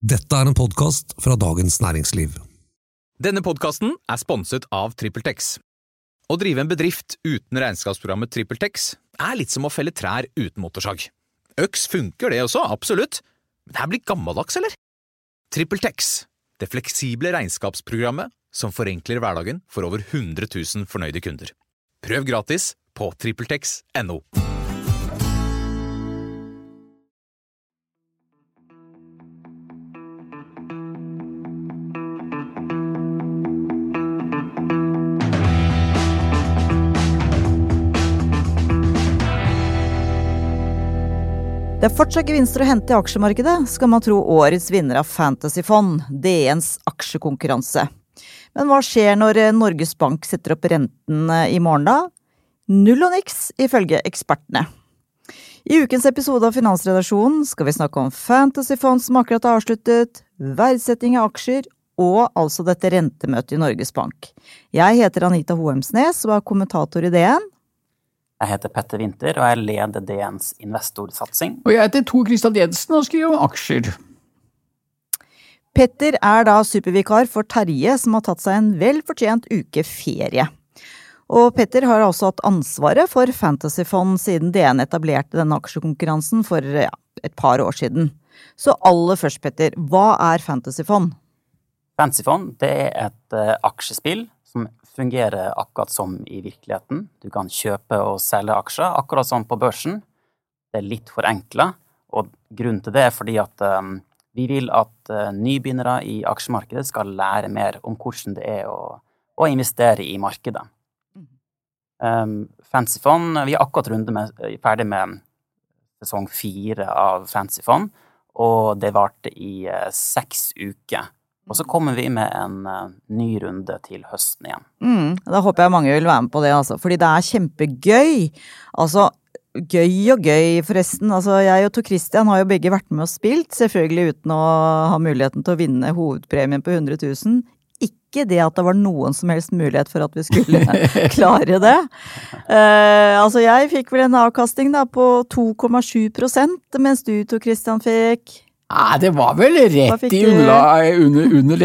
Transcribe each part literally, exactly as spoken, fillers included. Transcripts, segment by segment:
Dette er en podcast fra Dagens Næringsliv. Denne podcasten er sponset av TrippelTex. Å drive en bedrift uten regnskapsprogrammet TrippelTex er litt som å felle trær uten motorsag. Øks funker det også, absolutt. Men det her blir gammeldags, eller? TrippelTex, det fleksible regnskapsprogrammet som forenkler hverdagen for over hundre tusen fornøyde kunder. Prøv gratis på trippeltex punktum no. Det er fortsatt gevinster å hente i aksjemarkedet, skal man tro årets vinner av Fantasyfond, D N's aksjekonkurranse. Men hva skjer når Norges Bank setter opp renten i morgen da? Null og niks, ifølge ekspertene. I ukens episode av Finansredaksjonen skal vi snakke om Fantasyfond som akkurat har avsluttet, verdsetting av aksjer og altså dette rentemøtet i Norges Bank. Jeg heter Anita Hoemsnes og er kommentator i D N. Jeg heter Petter Winther, og jeg leder D N's investorsatsing. Og jeg heter Tor Christian Jensen og skriver om aksjer. Petter er da supervikar for Terje, som har tatt seg en velfortjent uke ferie. Og Petter har også hatt ansvaret for Fantasyfond siden D N etablerte denne aksjekonkurransen for ja, et par år siden. Så aller først, Petter, hva er Fantasyfond? Fantasyfond, det er et uh, aksjespill som fungerer akkurat som i virkeligheten. Du kan kjøpe og selge aksjer, akkurat som på børsen. Det er litt forenklet, og grunnen til det er fordi at um, vi vil at uh, nybegynnere i aksjemarkedet skal lære mer om hvordan det er å, å investere i markedet. Um, Fantasyfond, vi er akkurat runde med, ferdig med sesong fire av Fantasyfond, og det varte i uh, seks uker. Og så kommer vi med en uh, ny runde til høsten igjen. Mm, da håper jeg mange vil være med på det, altså, fordi det er kjempegøy. Altså, gøy og gøy forresten. Altså, jeg og Tor Christian har jo begge vært med og spilt, selvfølgelig uten å ha muligheten til å vinne hovedpremien på hundre tusen. Ikke det at det var noen som helst mulighet for at vi skulle klare det. Uh, altså, jeg fikk vel en avkasting da på to komma sju prosent, mens du, Tor Christian, fikk... Ja, det var vel rett i under, under, under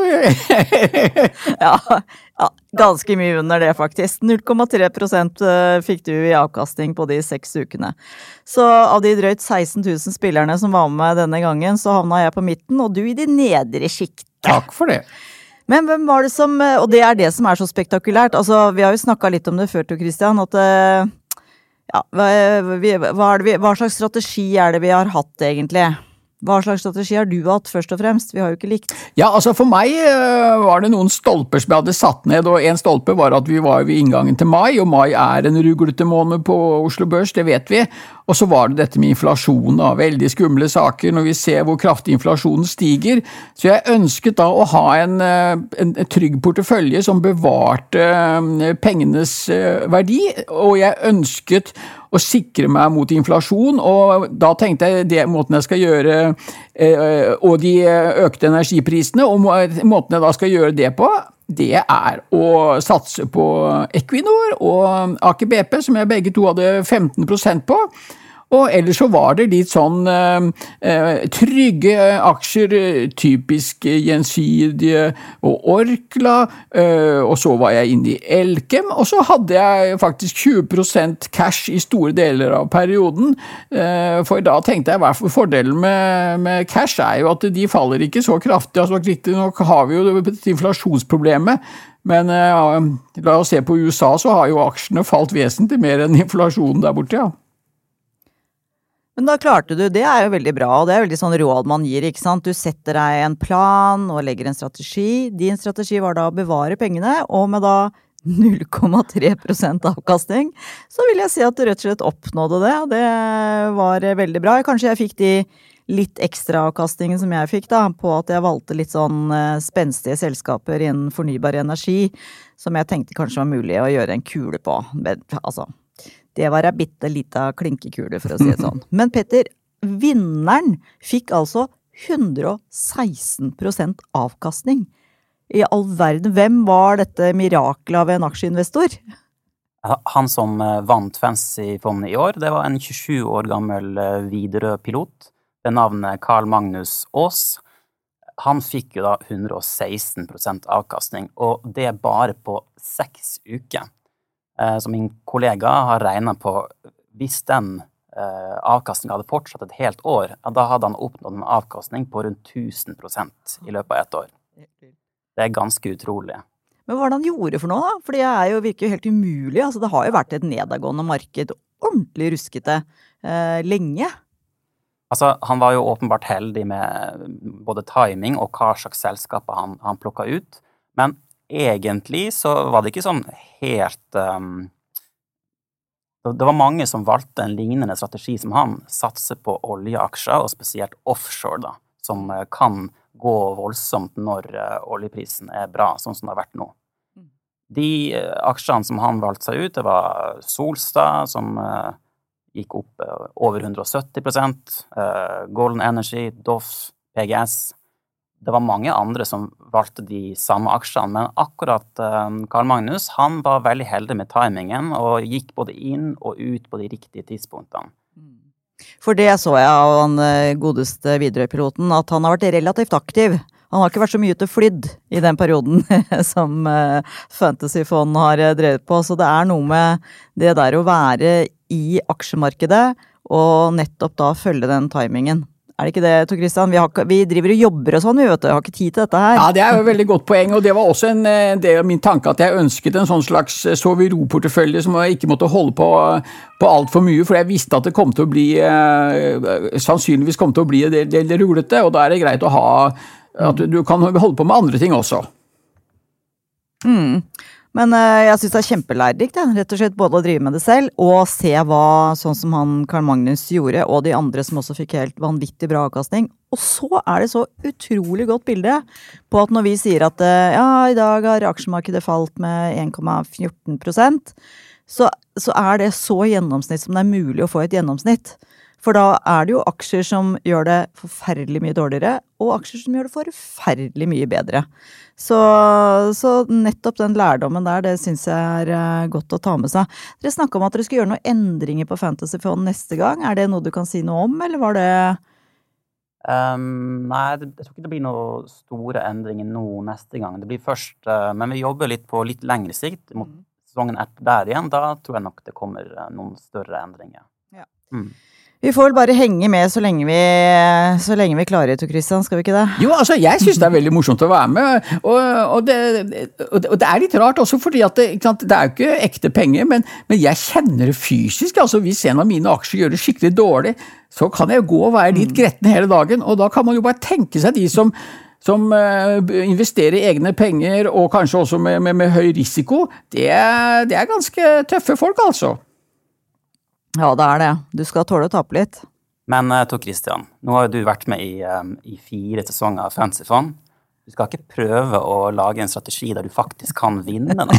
det. ja, ja, ganske mye under det faktisk. null komma tre prosent fikk du i avkasting på de seks ukene. Så av de drøyt seksten tusen spillerne som var med denne gangen, så havna jeg på midten, og du i de nedre skiktet. Takk for det. Men hvem var det som, og det er det som er så spektakulært, altså vi har jo snakket litt om det før, Tor Christian, at ja, hva, hva, er det vi, hva slags strategi er det vi har hatt egentlig? Hva slags strategi har du hatt først og fremst? Vi har jo ikke likt. Ja, altså for meg uh, var det noen stolper som jeg hadde satt ned, og en stolpe var at vi var ved inngangen til mai, og mai er en ruglete måned på Oslo Børs, det vet vi. Og så var det dette med inflasjon, da, veldig skumle saker når vi ser hvor kraftig inflasjonen stiger. Så jeg ønsket da å ha en, en, en trygg portefølje som bevarte pengenes verdi, og jeg ønsket å sikre meg mot inflasjon, og da tenkte jeg det måten jeg skal gjøre, og de økte energiprisene, og måten jeg da skal gjøre det på, det er å satse på Equinor og Aker B P, som jeg begge to hadde femten prosent på. Og ellers så var det litt sånn eh, trygge aksjer, typisk Gjensidige og Orkla, eh, og så var jeg inne i Elkem, og så hadde jeg faktisk tjue prosent cash i store deler av perioden, eh, for da tenkte jeg hvertfall fordelen med, med cash er jo at de faller ikke så kraftig, altså riktig nok har vi jo et inflasjonsproblemet, men eh, la oss se på U S A, så har jo aksjene falt vesentlig mer enn inflasjonen der borte, ja. Men da klarte du, det er jo veldig bra, og det er veldig sånn råd man gir, ikke sant? Du setter deg en plan og legger en strategi. Din strategi var da å bevare pengene, og med da null komma tre prosent avkastning, så vil jeg si at du rett og slett oppnådde det, og det var veldig bra. Kanskje jeg fikk de litt ekstra avkastningen som jeg fikk da, på at jeg valgte litt sånn spenstige selskaper innen fornybar energi, som jeg tenkte kanskje var mulig å gjøre en kule på. Men, altså... Det var en bitte lite klinkekule, for å si det sånn. Men Petter, vinneren fikk altså hundre og seksten prosent avkastning. I all verden, hvem var dette mirakelet av en aksjeinvestor? Han som vant Fantasyfondet i år, det var en tjuesju år gammel Widerøe-pilot ved navnet Carl Magnus Aas. han fikk jo da one hundred sixteen prosent avkastning, og det er bare på seks uker. Eh, så min kollega har regnet på, hvis den eh, avkastningen hadde fortsatt et helt år, da hadde han oppnådd en avkastning på rundt tusen prosent i løpet av et år. Det er ganske utrolig. Men hva er det han gjorde for noe da? For det er jo, virker jo helt umulig. Altså, det har jo vært et nedadgående marked, ordentlig ruskete, eh, lenge. Altså, han var jo åpenbart heldig med både timing og hva slags selskaper han, han plukket ut. Men egentlig så var det ikke sånn helt... Um, det var mange som valgte en lignende strategi som han, satse på oljeaksjer, og spesielt offshore da, som kan gå voldsomt når uh, oljeprisen er bra, sånn som det har vært nå. De uh, aksjene som han valgte seg ut, det var Solstad, som... Uh, gikk opp over one hundred seventy prosent, uh, Golden Energy, D O F, P G S. Det var mange andre som valgte de samme aksjene, men akkurat uh, Carl Magnus, han var veldig heldig med timingen, og gikk både inn og ut på de riktige tidspunktene. For det så jeg av han godeste Widerøe-piloten, at han har vært relativt aktiv. Han har ikke vært så mye til flydd i den perioden som uh, Fantasyfond har drevet på, så det er noe med det der å være i aksjemarkedet, og nettopp da følge den timingen. Er det ikke det, Tor Christian? Vi, har, vi driver og jobber og sånn, vi vet du, jeg har ikke tid til dette her. Ja, det er jo et veldig godt poeng, og det var også en del av min tanke at jeg ønsket en sånn slags sov-i-ro-portefølje som jeg ikke måtte holde på, på alt for mye, for jeg visste at det kom til å bli, sannsynligvis kom til å bli en del, del rulete, og da er det greit å ha, at du kan holde på med andre ting også. Mm. Men uh, jeg synes det er kjempelærerikt, ja. Rett og slett både å drive med det selv, og se hva, sånn som han Carl Magnus gjorde, og de andre som også fikk helt vanvittig bra avkastning. Og så er det så utrolig godt bilde på at når vi sier at uh, ja, i dag har aksjemarkedet falt med one komma fjorten prosent, så, så er det så gjennomsnitt som det er mulig å få et gjennomsnitt. For da er det jo aksjer som gjør det forferdelig mye dårligere, og aksjer som gjør det forferdelig mye bedre. Så, så nettopp den lærdommen der, det synes jeg er godt å ta med seg. Dere snakket om at dere skulle gjøre noen endringer på Fantasyfond neste gang. Er det noe du kan si noe om, eller var det... Um, nei, jeg tror ikke det blir noen store endringer nå neste gang. Det blir først, uh, men vi jobber litt på litt lengre sikt mot sesongen etter der igjen. Da tror jeg nok det kommer noen større endringer. Ja. Mm. Vi får vel bare henge med så lenge vi, så lenge vi klarer, Tor Christian, skal vi ikke det? Jo, altså, jeg synes det er veldig morsomt å være med, og, og, det, og det er litt rart også, fordi at det, ikke sant, det er jo ikke ekte penger, men, men jeg kjenner det fysisk, altså hvis en av mine aksjer gjør det skikkelig dårlig, så kan jeg gå og være litt gretten hele dagen, og da kan man jo bare tenke seg de som, som uh, investerer egne penger, og kanskje også med, med, med høy risiko, det er, det er ganske tøffe folk, altså. Ja, det er det. Du skal tåle å tape litt. Men Tor Christian, nå har jo du vært med i, um, i fire sesonger av Fantasyfond. Du skal ikke prøve å lage en strategi der du faktisk kan vinne da.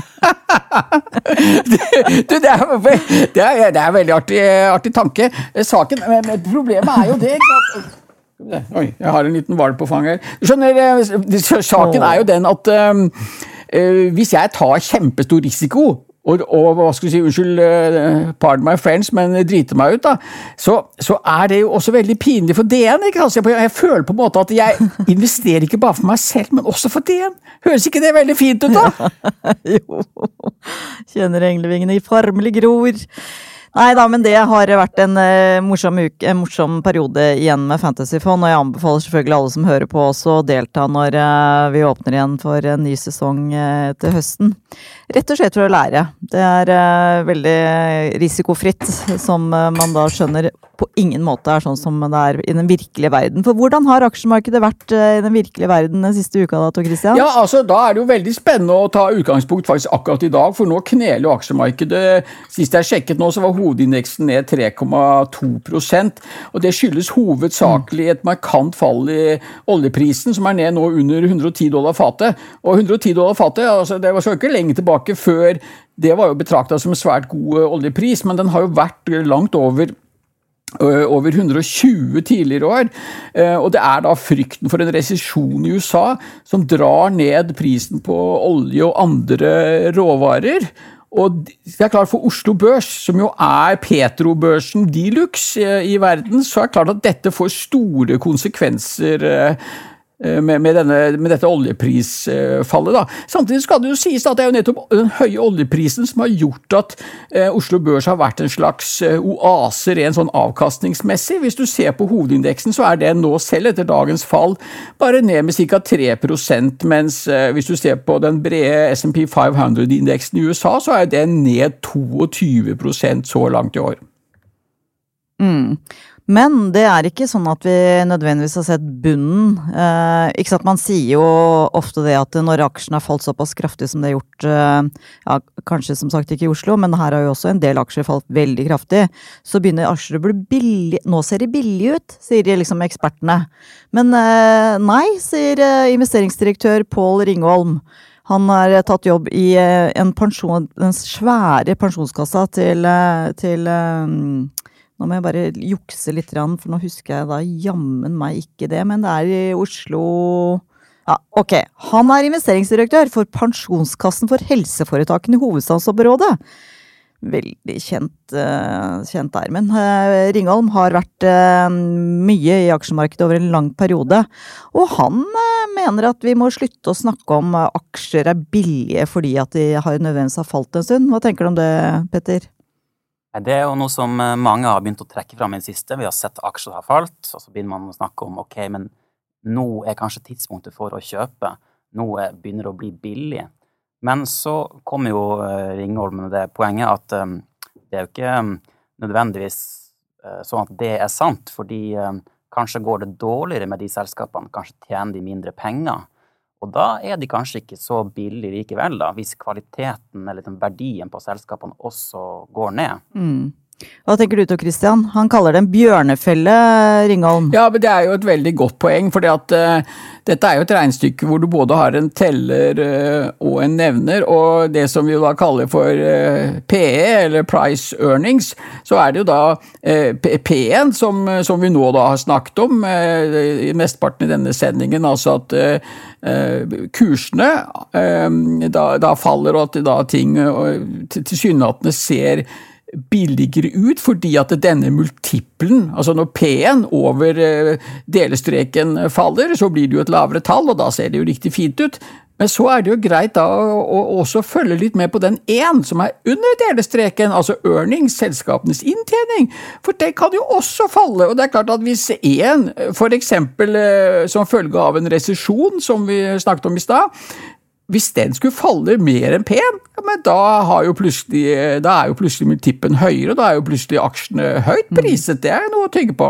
du, det, er, det, er, det er en veldig artig, artig tanke. Saken, men problemet er jo det, ikke sant? Oi, jeg har en liten valp på fanget her. Du skjønner, saken er jo den at um, hvis jeg tar kjempestor risiko, Og, og hva skal jeg si, unnskyld, uh, pardon my French, men driter meg ut da, så, så er det jo også veldig pinlig for D N, ikke? Altså, jeg, jeg føler på en måte at jeg investerer ikke bare for meg selv, men også for D N. Høres ikke det veldig fint ut da? Jo, kjenner englevingene i formelig gror. Nei da, men det har vært en uh, morsom, uke, en morsom periode igjen med Fantasyfond, og jeg anbefaler selvfølgelig alle som hører på også å delta når uh, vi åpner igjen for en ny sesong uh, til høsten. Rett og slett for å lære. Det er uh, veldig risikofritt, som uh, man da skjønner på ingen måte er sånn som det er i den virkelige verden. For hvordan har aksjemarkedet vært uh, i den virkelige verden den siste uka da, Tor Christian? Ja, altså da er det jo veldig spennende å ta utgangspunkt faktisk akkurat i dag, for nå kneler jo aksjemarkedet. Sist jeg sjekket nå, så var hovedindeksen ned tre komma to prosent, og det skyldes hovedsakelig et markant fall i oljeprisen, som er ned nå under one hundred ten dollar fatet. Og one hundred ten dollar fatet, altså det var så ikke lenge tilbake før det var jo betraktet som en svært god oljepris, men den har jo vært langt over over one hundred twenty tidligere år, og det er da frykten for en resesjon i U S A som drar ned prisen på olje og andre råvarer. Og det er klart for Oslo Børs, som jo er petrobørsen deluxe i verden, så er det klart at dette får store konsekvenser Med, med, denne, med dette oljeprisfallet da. Samtidig skal det jo sies at det er jo nettopp den høye oljeprisen som har gjort at eh, Oslo Børs har vært en slags eh, oase rent sånn avkastningsmessig. Hvis du ser på hovedindeksen så er det nå selv etter dagens fall bare ned med ca. tre prosent, mens eh, hvis du ser på den brede S and P five hundred-indeksen i U S A så er det ned tjueto prosent så langt i år. Mm. Men det er ikke sånn at vi nødvendigvis har sett bunnen. Eh, ikke sant, man sier jo ofte det at når aksjene har falt såpass kraftig som det har gjort, eh, ja, kanskje som sagt ikke i Oslo, men her har jo også en del aksjer falt veldig kraftig, så begynner aksjer å bli billig, nå ser de billig ut, sier de liksom ekspertene. Men eh, nei, sier eh, investeringsdirektør Pål Ringholm. Han har tatt jobb i eh, en pensjon, den svære pensjonskassa til, eh, til eh, Nå må jeg bare jukse litt, for nå husker jeg da jammen meg ikke det, men det er i Oslo... Ja, ok. Han er investeringsdirektør for pensjonskassen for helseforetakene i hovedstadsområdet. Veldig kjent, uh, kjent der, men uh, Ringholm har vært uh, mye i aksjemarkedet over en lang periode, og han uh, mener at vi må slutte å snakke om uh, aksjer er billige fordi at de har nødvendigvis har falt en stund. Hva tenker du om det, Petter? Det er jo noe som mange har begynt å trekke fram i det siste. Vi har sett aksjer har falt, og så begynner man å snakke om, ok, men nå er kanskje tidspunktet for å kjøpe. Nå begynner det å bli billig. Men så kommer jo Ringholm med det poenget at um, det er jo ikke um, nødvendigvis uh, sånn at det er sant, fordi um, kanskje går det dårligere med de selskapene, kanskje tjener de mindre penger. Og da er de kanskje ikke så billige likevel da, hvis kvaliteten eller den verdien på selskapene også går ned. Mm. Hva tenker du til, Christian? Han kaller det en bjørnefelle, Ringholm. Ja, men det er jo et veldig godt poeng, fordi at uh, dette er jo et regnestykke hvor du både har en teller uh, og en nevner, og det som vi da kaller for uh, P E, eller price earnings, så er det jo da uh, P E-en som, som vi nå da har snakket om uh, i mesteparten i denne sendingen, altså at uh, uh, kursene uh, da, da faller, og at da ting uh, tilsynelatende ser billigere ut, fordi at denne multiplen, altså når P-en over delestreken faller, så blir det jo et lavere tall, og da ser det jo riktig fint ut. Men så er det jo greit da å, å også følge litt med på den en som er under delestreken, altså earnings, selskapenes inntjening, for det kan jo også falle, og det er klart at hvis en, for eksempel som følge av en resesjon, som vi snakket om i stad, hvis den skulle falle mer enn P, ja, men da, har jo plutselig, da er jo plutselig multiplen høyere, og da er jo plutselig aksjene høyt priset. Det er noe å tenke på.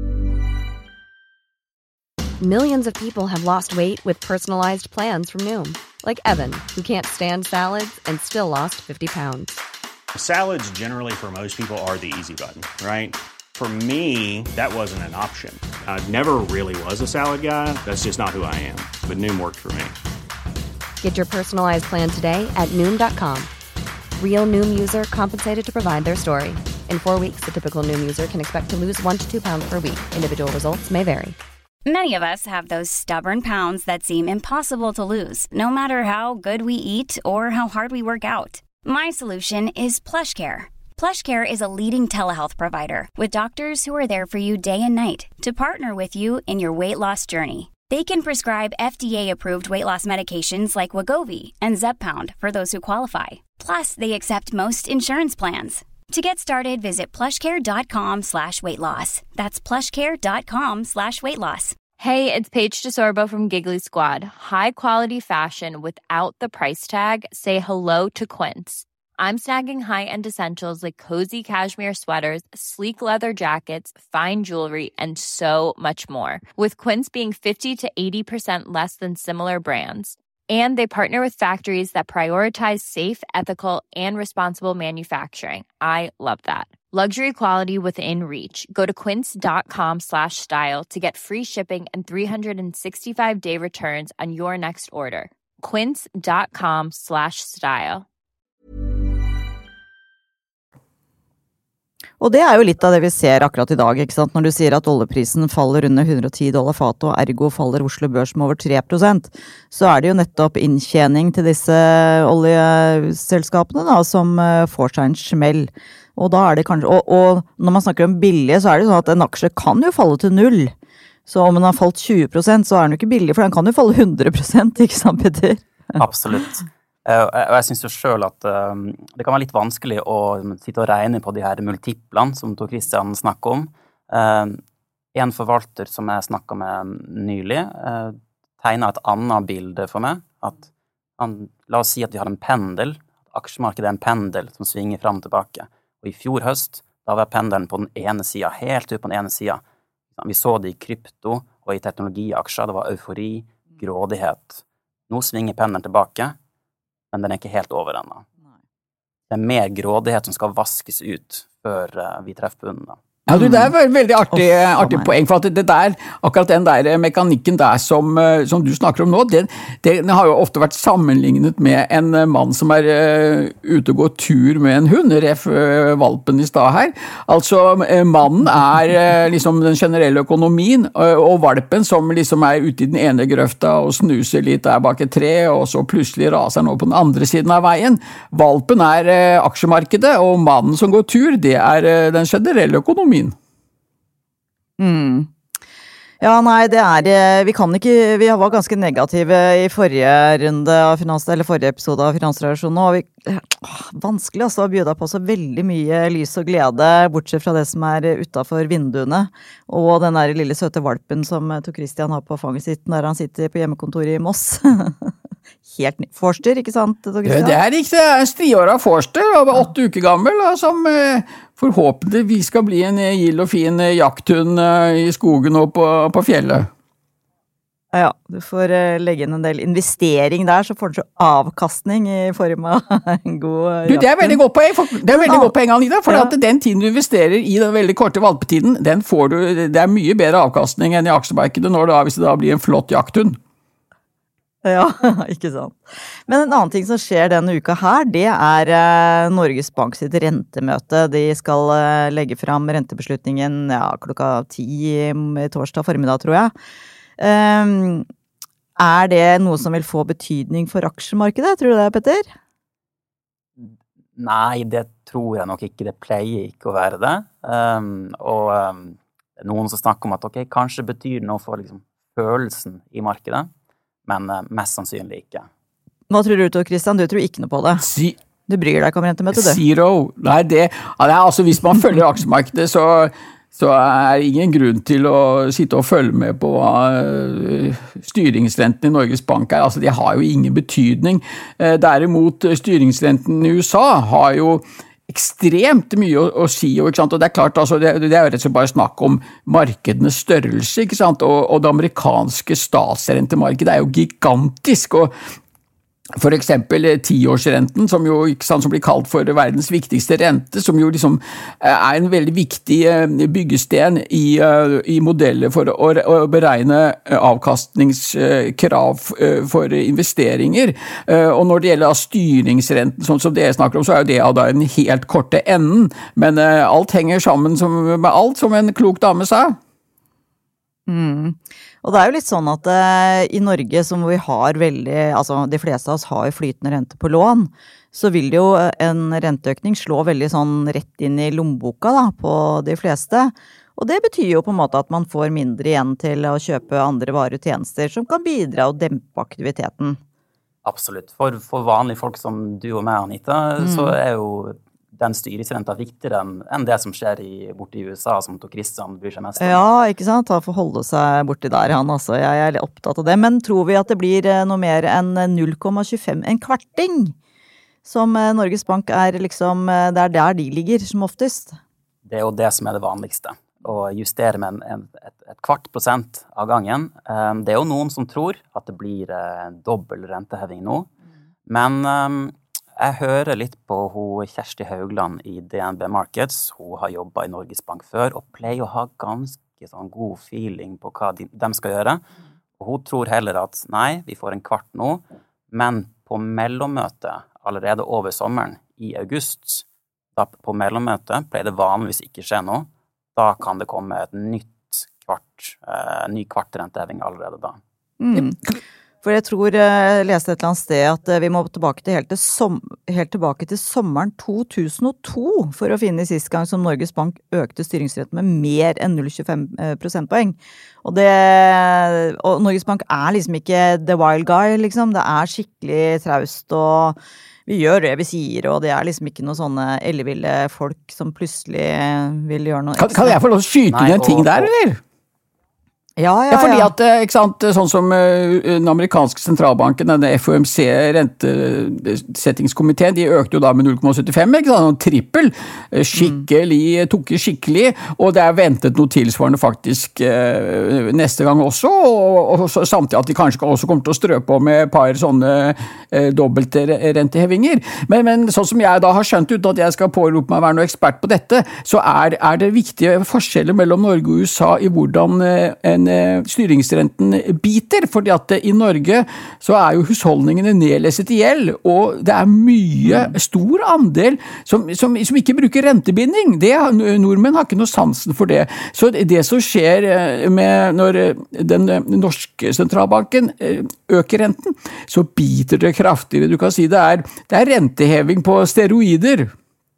Millions of people have lost weight with personalized plans from Noom. Like Evan, who can't stand salads and still lost fifty pounds. Salads generally for most people are the easy button, right? For me, that wasn't an option. I never really was a salad guy. That's just not who I am. But Noom worked for me. Get your personalized plan today at Noom dot com. Real Noom user compensated to provide their story. In four weeks, the typical Noom user can expect to lose one to two pounds per week. Individual results may vary. Many of us have those stubborn pounds that seem impossible to lose, no matter how good we eat or how hard we work out. My solution is PlushCare. PlushCare is a leading telehealth provider with doctors who are there for you day and night to partner with you in your weight loss journey. They can prescribe F D A-approved weight loss medications like Wegovy and Zepbound for those who qualify. Plus, they accept most insurance plans. To get started, visit plushcare.com slash weight loss. That's plushcare.com slash weight loss. Hey, it's Paige DeSorbo from Giggly Squad. High quality fashion without the price tag. Say hello to Quince. I'm snagging high-end essentials like cozy cashmere sweaters, sleek leather jackets, fine jewelry, and so much more. With Quince being fifty to eighty percent less than similar brands. And they partner with factories that prioritize safe, ethical, and responsible manufacturing. I love that. Luxury quality within reach. Go to quince.com slash style to get free shipping and three sixty-five day returns on your next order. Quince.com slash style. Og det er jo litt av det vi ser akkurat i dag, ikke sant? Når du sier at oljeprisen faller under hundre og ti dollar fat, og ergo faller Oslo Børs med over tre prosent, så er det jo nettopp inntjening til disse oljeselskapene da, som får seg en smell. Og da er det kanskje, og, og når man snakker om billige, så er det sånn at en aksje kan jo falle til null. Så om den har falt tjue prosent, så er den jo ikke billig, for den kan jo falle hundre prosent, ikke sant, Petter? Absolutt. Og jeg synes jo selv at um, det kan være litt vanskelig å sitte og regne på de her multiplene som Tor Christian snakker om. Uh, en forvalter som jeg snakket med nylig, uh, tegnet et annet bilde for meg. At han, la oss si at vi har en pendel. Aksjemarkedet er en pendel som svinger frem og tilbake. Og i fjor høst, da var pendelen på den ene siden, helt ut på den ene siden. Vi så det i krypto og i teknologiaksjer. Det var eufori, grådighet. Nå svinger pendelen tilbake, men den er ikke helt over ennå. Det er mer grådighet som skal vaskes ut før vi treffer bunnen da. Ja, du, det er et veldig artig, artig poeng, for at det der, akkurat den der mekanikken der som, som du snakker om nå, den, den har jo ofte vært sammenlignet med en mann som er uh, ute og går tur med en hund, ref uh, valpen i stad her. Altså, uh, mannen er uh, liksom den generelle økonomien, uh, og valpen som liksom er ute i den ene grøfta og snuser litt der bak et tre, og så plutselig raser han over på den andre siden av veien. Valpen er uh, aksjemarkedet, og mannen som går tur, det er uh, den generelle økonomien. Mm. Ja, nei, det er, vi kan ikke, vi var ganske negative i forrige runde av finans, eller forrige episode av Finansredaksjonen, og vi, åh, vanskelig altså å bjuda på så veldig mye lys og glede, bortsett fra det som er utenfor vinduene, og den der lille søte valpen som Tor Christian har på fanget sitt når han sitter på hjemmekontoret i Moss. Helt ny. Forster, ikke sant, Tor Christian? Det er riktig, det er en striåra Forster, over åtte uker gammel, og som eh, forhåpentligvis skal bli en gild og fin jakthund eh, i skogen og på, på fjellet. Ja, du får uh, legge inn en del investering der, så får du så avkastning i form av en god uh, du, det er veldig godt poeng, for, det er veldig godt poeng, Anita, for ja. At den tiden du investerer i den veldig korte valpetiden, den får du, det er mye bedre avkastning enn i aksjemarkedet når det, hvis det da blir en flott jakthund. Ja, ikke sant. Men en annen ting som skjer denne uka her, det er eh, Norges Bank sitt rentemøte. De skal eh, legge frem rentebeslutningen ja, klokka ti torsdag formiddag, tror jeg. Um, er det noe som vil få betydning for aksjemarkedet, tror du det, Petter? Nei, det tror jeg nok ikke. Det pleier ikke å være det. Um, og um, det er noen som snakker om at ok, kanskje betyr det noe for liksom, følelsen i markedet. Men uh, mest sannsynlig ikke. Hva tror du, Tor Christian? Du tror ikke noe på det. Si du bryr deg ikke om rentemøtet, du? Zero. Nei, det, altså hvis man følger aksjemarkedet, så, så er det ingen grunn til å sitte og følge med på hva styringsrenten i Norges Bank er. Altså, de har jo ingen betydning. Derimot, styringsrenten i U S A har jo ekstremt mye å, å si, og, ikke sant? Og det er klart, altså, det, det er jo rett og slett bare snakk om markedenes størrelse, ikke sant? Og, og det amerikanske statsrentemarkedet er jo gigantisk, og for eksempel tiårsrenten, som jo ikke sant, som blir kalt for verdens viktigste rente, som jo liksom er en veldig viktig byggesten i, i modeller for å, å beregne avkastningskrav for investeringer. Og når det gjelder styringsrenten, sånn som det jeg snakker om, så er jo det da den helt korte enden. Men alt henger sammen som, med alt, som en klok dame sa. Mm. Og det er jo litt sånn at eh, i Norge som vi har veldig, altså de fleste av oss har jo flytende rente på lån, så vil jo en renteøkning slå veldig sånn rett inn i lommeboka da, på de fleste. Og det betyr jo på en måte at man får mindre igjen til å kjøpe andre varer og tjenester som kan bidra og dempe aktiviteten. Absolutt. For, for vanlige folk som du og meg, Anita, mm. så er jo den styringsrenta viktigere enn, enn det som skjer i, borte i U S A, som Tor Christian bryr seg mest om. Ja, ikke sant? Han får holde seg borti der, han også. Jeg er litt opptatt av det. Men tror vi at det blir noe mer enn null komma tjuefem, en kvarting, som Norges Bank er liksom, det er der de ligger som oftest? Det er jo det som er det vanligste. Å justere med en, en, et, et kvart prosent av gangen. Det er jo noen som tror at det blir dobbel renteheving nå, men jeg hører litt på hun Kjersti Haugland i D N B Markets. Hun har jobbet i Norges Bank før, og pleier å ha ganske sånn god feeling på hva de, de skal gjøre. Og hun tror heller at nei, vi får en kvart nå, men på mellommøtet allerede over sommeren i august, da på mellommøtet pleier det vanligvis ikke skje noe, da kan det komme et nytt kvart, eh, ny kvartrenteheving allerede da. Mm. For jeg tror jeg leste et eller annet sted at vi må tilbake til helt, til som, helt tilbake til sommeren to tusen og to for å finne sist gang som Norges Bank økte styringsretten med mer enn null komma tjuefem prosentpoeng. Og, det, og Norges Bank er liksom ikke the wild guy, liksom. Det er skikkelig traust og vi gjør det vi sier, og det er liksom ikke noen sånne elleville folk som plutselig vil gjøre noe ekstra. Kan, kan jeg få lov til å skyte inn en ting der, eller? Ja, ja, ja. Fordi ja. at, ikke sant, sånn som den amerikanske sentralbanken, denne F O M C, rentesettingskomiteen, de økte jo da med null komma syttifem, ikke sant, noen trippel, skikkelig, tok i skikkelig, og det er ventet noe tilsvarende faktisk neste gang også, og, og samtidig at de kanskje også kommer til å strø på med et par sånne eh, dobbelte rentehevinger. Men, men sånn som jeg da har skjønt uten at jeg skal pårope meg å være noe ekspert på dette, så er, er det viktige forskjeller mellom Norge og U S A i hvordan en styringsrenten biter, fordi at i Norge så er jo husholdningene nedleset i gjeld, og det er mye stor andel som, som, som ikke bruker rentebinding. Det, nordmenn har ikke noe sansen for det. Så det som skjer med når den norske sentralbanken øker renten, så biter det kraftigere. Du kan si det er, det er renteheving på steroider.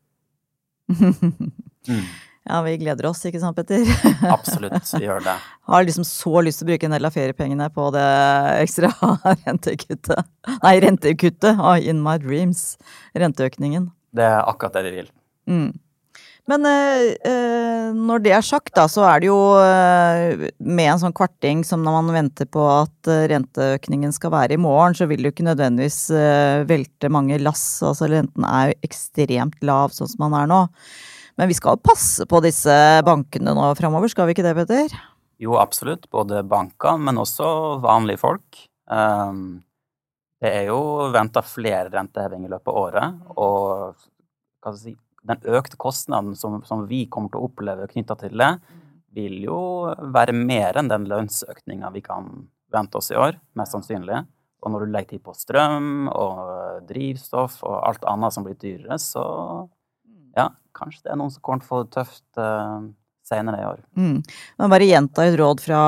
Mm. Ja, vi gleder oss, ikke sant, Petter? Absolutt, vi gjør det. Har liksom så lyst til å bruke en del av feriepengene på det ekstra rentekuttet. Nei, rentekuttet, oh, in my dreams. Renteøkningen. Det er akkurat det vi vil. Mm. Men eh, når det er sagt da, så er det jo eh, med en sånn kvarting som når man venter på at renteøkningen skal være i morgen, så vil det jo ikke nødvendigvis eh, velte mange lass. Altså renten er jo ekstremt lav sånn som man er nå. Men vi skal jo passe på disse bankene nå fremover, skal vi ikke det, Petter? Jo, absolutt. Både banker, men også vanlige folk. Um, det er jo ventet flere renteheving i løpet av året, og hva skal jeg si, den økte kostnaden som, som vi kommer til å oppleve knyttet til det, vil jo være mer enn den lønnsøkningen vi kan vente oss i år, mest sannsynlig. Og når du legger tid på strøm og drivstoff og alt annet som blir dyrere, så ja, kanskje det er noen som kommer til å få det tøft uh, senere i år. Mm. Man bare gjenta et råd fra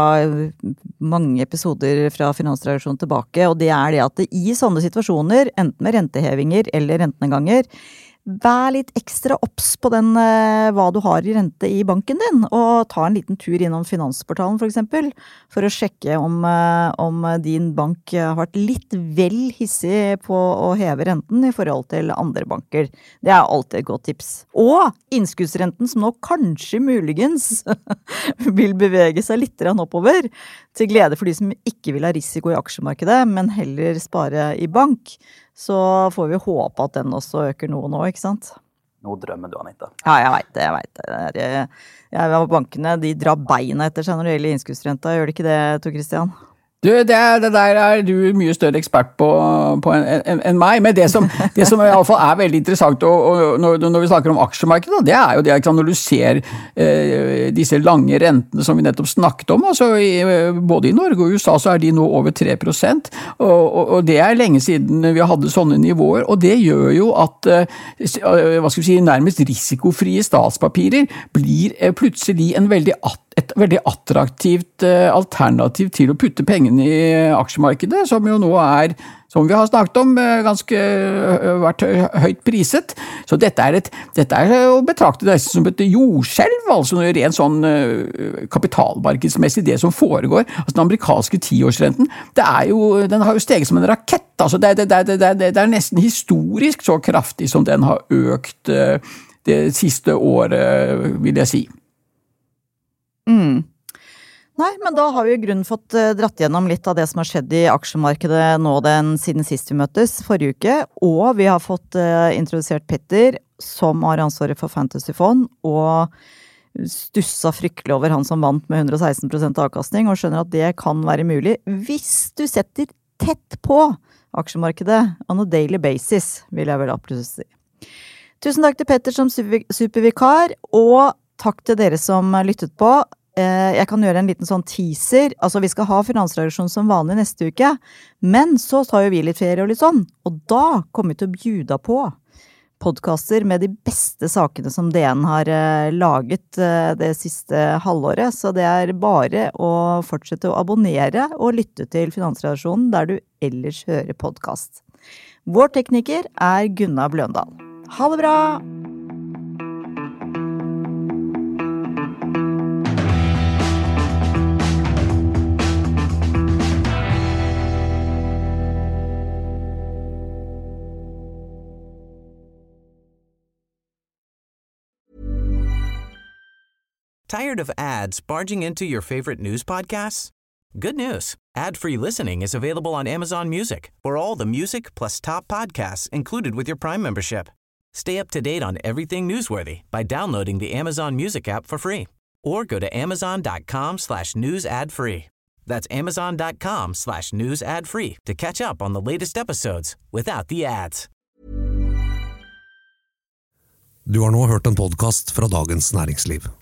mange episoder fra Finanstradisjonen tilbake, og det er det at i sånne situasjoner, enten med rentehevinger eller rentenedganger, vær litt ekstra obs på den, hva du har i rente i banken din, og ta en liten tur innom Finansportalen for eksempel, for å sjekke om, om din bank har vært litt vel hissig på å heve renten i forhold til andre banker. Det er alltid et godt tips. Og innskuddsrenten som nå kanskje muligens vil bevege seg litt oppover, til glede for de som ikke vil ha risiko i aksjemarkedet, men heller spare i bank, så får vi håpe at den også øker noe nå, ikke sant? Nå drømmer du, Anita. Ja, jeg vet det, jeg vet det. det er, jeg, bankene, de drar beina etter seg når det gjelder innskuddsrenta, gjør det ikke det, Tor Christian? Du, det, det der er du mye større ekspert på, på enn en, en meg, men det som, det som i alle fall er veldig interessant, og, og når, når vi snakker om aksjemarkedet, det er jo det, når du ser eh, disse lange rentene som vi nettopp snakket om, altså i, både i Norge og U S A så er de nå over tre prosent, og, og, og det er lenge siden vi hadde sånne nivåer, og det gjør jo at eh, hva skal vi si, nærmest risikofrie statspapirer blir eh, plutselig en veldig at et veldig attraktivt alternativ til å putte pengene i aksjemarkedet, som jo nå er, som vi har snakket om, ganske vært høyt priset. Så dette er, et, dette er å betrakte det som et jordskjelv, altså noe rent sånn kapitalmarkedsmessig det som foregår. Altså den amerikanske tiårsrenten, det er jo, den har jo steget som en rakett, altså det, det, det, det, det, det er nesten historisk så kraftig som den har økt det siste året, vil jeg si. Mm. Nei, men da har vi i grunnen fått dratt gjennom litt av det som har skjedd i aksjemarkedet nå den siden sist vi møttes, forrige uke, og vi har fått uh, introdusert Petter, som har ansvaret for Fantasyfond, og stussa fryktelig over han som vant med hundre og seksten prosent avkastning, og skjønner at det kan være mulig hvis du setter tett på aksjemarkedet on a daily basis, vil jeg vel absolutt si. Tusen takk til Petter som supervikar, og takk til dere som lyttet på. Jeg kan gjøre en liten sånn teaser. Altså, vi skal ha Finansredaksjon som vanlig neste uke, men så tar jo vi litt ferie og litt sånn, og da kommer vi til å bjuda på podcaster med de beste sakene som D N har eh, laget eh, det siste halvåret, så det er bare å fortsette å abonnere og lytte til Finansredaksjonen der du ellers hører podcast. Vår tekniker er Gunnar Bløndal. Ha det bra! Tired of ads barging into your favorite news podcasts? Good news. Ad-free listening is available on Amazon Music for all the music plus top podcasts included with your Prime membership. Stay up to date on everything newsworthy by downloading the Amazon Music app for free or go to amazon.com slash news ad free. That's amazon.com slash news ad free to catch up on the latest episodes without the ads. Du har nå hørt en podcast fra Dagens Næringsliv.